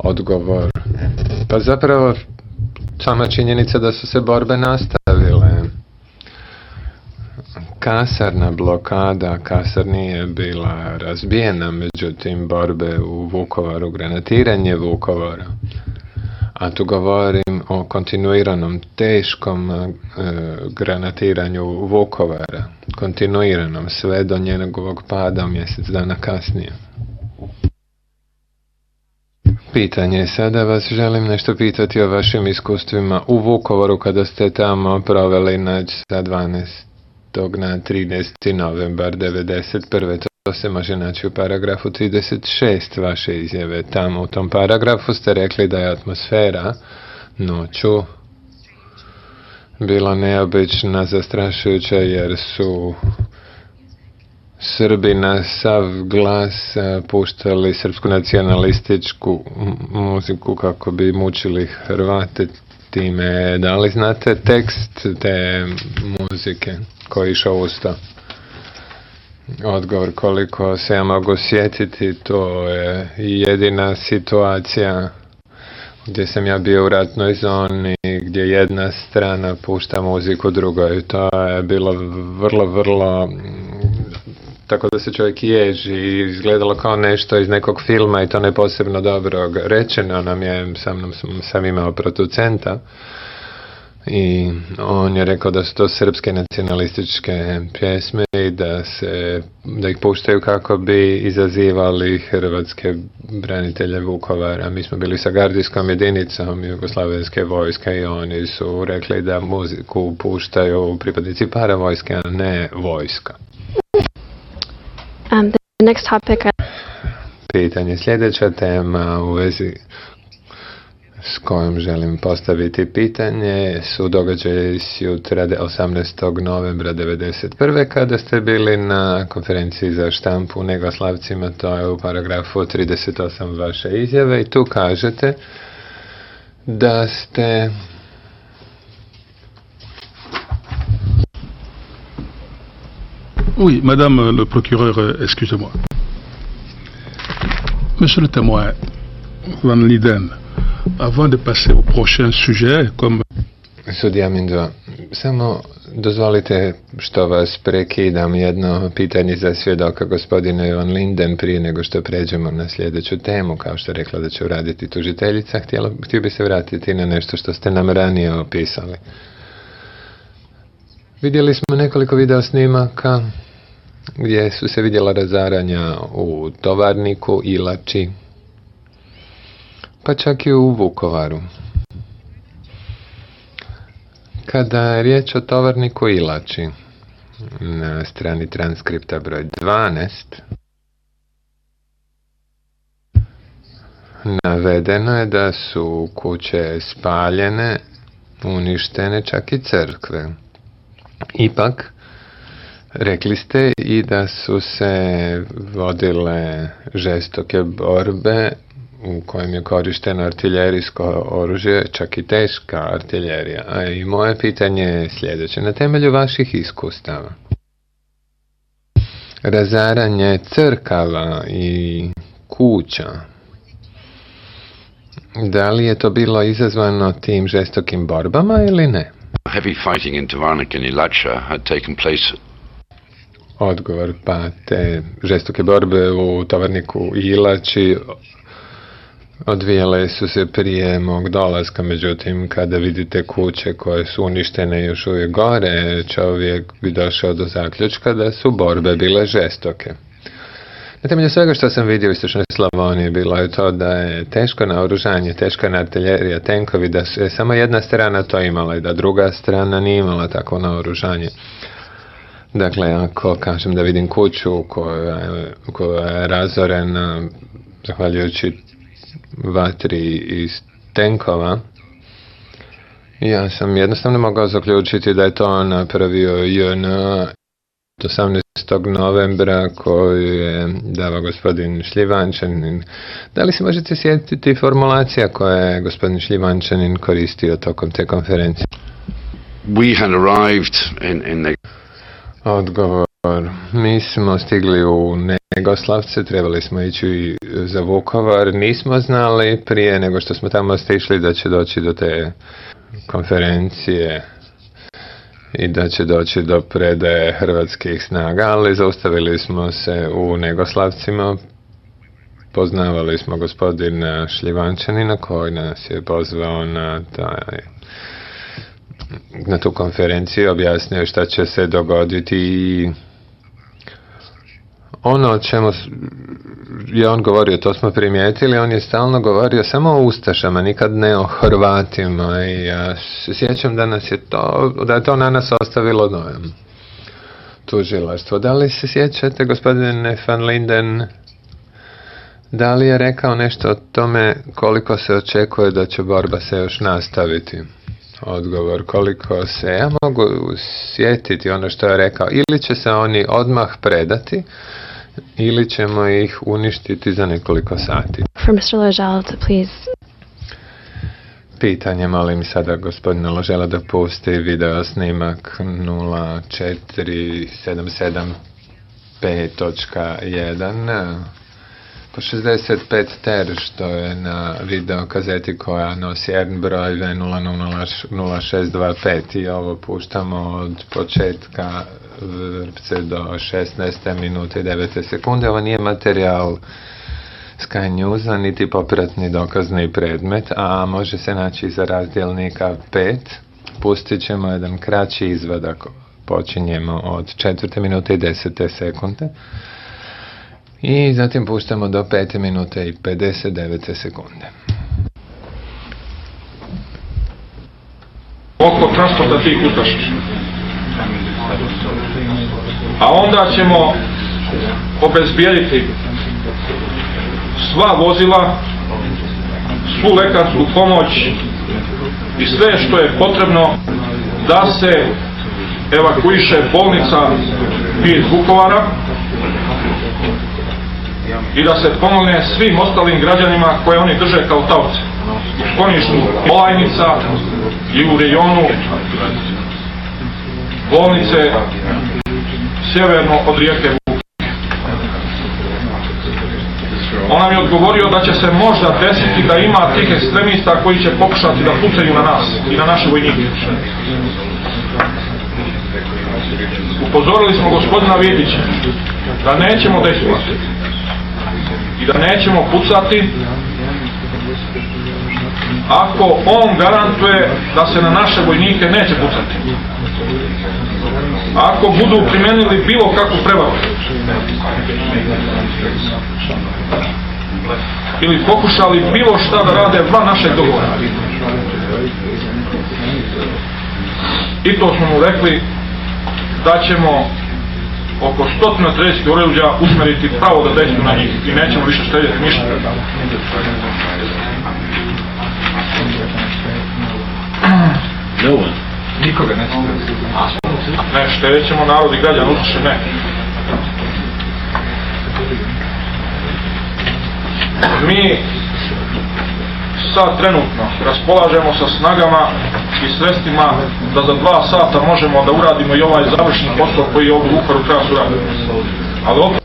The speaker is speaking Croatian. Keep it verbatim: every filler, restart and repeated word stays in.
Odgovor. Pa zapravo sama činjenica da su se borbe nastavile. Kasarna blokada, Kasar nije bila razbijena, međutim borbe u Vukovaru, granatiranje Vukovara. A tu govorim o kontinuiranom, teškom e, granatiranju Vukovara. Kontinuiranom, sve do njegovog pada mjesec dana kasnije. Pitanje, sada vas želim nešto pitati o vašim iskustvima u Vukovaru kada ste tamo proveli noć sa dvanaestog na trinaesti novembar devedeset prve. To se može naći u paragrafu trideset šest vaše izjave. Tamo u tom paragrafu ste rekli da je atmosfera noću bila neobična, zastrašujuća jer su Srbi na sav glas puštali srpsku nacionalističku muziku kako bi mučili Hrvate time. Da li znate tekst te muzike koji je išao usto? Odgovor, koliko se ja mogu sjetiti, to je jedina situacija gdje sam ja bio u ratnoj zoni, gdje jedna strana pušta muziku drugoj. To je bilo vrlo, vrlo, tako da se čovjek ježi i izgledalo kao nešto iz nekog filma i to ne posebno dobro rečeno nam je, sa mnom sam imao producenta. I on je rekao da su to srpske nacionalističke pjesme i da, se, da ih puštaju kako bi izazivali hrvatske branitelje Vukovara. Mi smo bili sa gardijskom jedinicom jugoslavenske vojske i oni su rekli da muziku puštaju pripadnici paravojske, a ne vojska. Um, the next topic. Pitanje, sljedeća tema u vezi s kojom želim postaviti pitanje su događaje s jutra osamnaestog novembra devedeset prve kada ste bili na konferenciji za štampu u Negoslavcima, to je u paragrafu trideset osam vaše izjave i tu kažete da ste Oui, madame le procureur, excusez-moi. Monsieur le témoin, Van Linden, avant de passer au prochain sujet, comme... Sudija Mindva, samo dozvolite što vas prekidam, jedno pitanje za svjedoka gospodine Van Linden prije nego što pređemo na sljedeću temu, kao što je rekla da će uraditi tužiteljica. Htjela, htio bi se vratiti na nešto što ste nam ranije opisali. Vidjeli smo nekoliko video snimaka gdje su se vidjela razaranja u Tovarniku, Ilači, pa čak i u Vukovaru. Kada je riječ o Tovarniku i Ilači, na strani transkripta broj dvanaest, navedeno je da su kuće spaljene, uništene, čak i crkve. Ipak, rekli ste i da su se vodile žestoke borbe u kojem je korišteno artiljerijsko oružje, čak i teška artiljerija. A i moje pitanje je sljedeće. Na temelju vaših iskustava, razaranje crkava i kuća, da li je to bilo izazvano tim žestokim borbama ili ne? Heavy fighting in Tovarnik and Ilacha had taken place. Odgovor, pa te žestoke borbe u Tovarniku i Ilači odvijale su se prije mog dolaska, međutim kada vidite kuće koje su uništene još uvijek gore, čovjek bi došao do zaključka da su borbe bile žestoke. Na temelju svega što sam vidio u istočnoj Slavoniji bilo je to da je teško naoružanje, teška artiljerija, tenkovi, da je samo jedna strana to imala i da druga strana nije imala takvo naoružanje. Dakle, ako kažem da vidim kuću koja je, koja je razorena zahvaljujući vatri iz tenkova, ja sam jednostavno mogao zaključiti da je to napravio J N A osamnaestog novembra koju je dao gospodin Šljivančanin. Da li se možete sjetiti formulacija koja je gospodin Šljivančanin koristio tokom te konferencije? We had arrived in, in the... Odgovor. Mi smo stigli u Negoslavce, trebali smo ići za Vukovar, nismo znali prije nego što smo tamo stišli da će doći do te konferencije i da će doći do predaje hrvatskih snaga, ali zaustavili smo se u Negoslavcima, poznavali smo gospodina Šljivančanina koji nas je pozvao na taj na tu konferenciju, objasnio šta će se dogoditi i ono o čemu je on govorio, to smo primijetili, on je stalno govorio samo o Ustašama, nikad ne o Hrvatima i ja se sjećam da nas je to, da je to na nas ostavilo dojam. Tužilaštvo. Da li se sjećate, gospodine Van Linden, da li je rekao nešto o tome koliko se očekuje da će borba se još nastaviti? Odgovor, koliko se ja mogu sjetiti ono što je rekao, ili će se oni odmah predati, ili ćemo ih uništiti za nekoliko sati. For mister Ložela to please. Pitanje, molim sada gospodina Ložela da pusti video snimak nula četiri sedam sedam pet točka jedan po šezdeset pet ter, što je na video kazeti koja nosi R broj V nula nula nula šest dva pet i ovo puštamo od početka vrpce do šesnaeste minute i devete sekunde. Ovo nije materijal Sky Newsa, niti popratni dokazni predmet, a može se naći za razdjelnika pet. Pustit ćemo jedan kraći izvadak, počinjemo od četvrte minute i desete sekunde. I zatim puštamo do pete minute i pedeset devete sekunde. Oko transporta tih ustaša. A onda ćemo obezbijediti sva vozila, svu lekarsku pomoć i sve što je potrebno da se evakuiše bolnica iz Vukovara i da se pomogne svim ostalim građanima koje oni drže kao taoce u skloništu Olajnica i u rejonu bolnice sjeverno od rijeke Vuke. On nam je odgovorio da će se možda desiti da ima tih ekstremista koji će pokušati da pucaju na nas i na naše vojnike. Upozorili smo gospodina Vidića da nećemo dejstvovati i da nećemo pucati ako on garantuje da se na naše vojnike neće pucati. Ako budu primijenili bilo kakvu prevaru ili pokušali bilo šta da rade van našeg dogovora. I to smo mu rekli da ćemo oko sto trideset oružja usmeriti pravo da dejstvuju na njih i nećemo više štedjeti ništa. Nikoga ne Ne, štedjet ćemo narod i građan, učiše ne. Mi sad trenutno raspolažemo sa snagama i sredstvima da za dva sata možemo da uradimo i ovaj završni posao koji je ovdje u Vukovaru treba se uraditi. Ali opet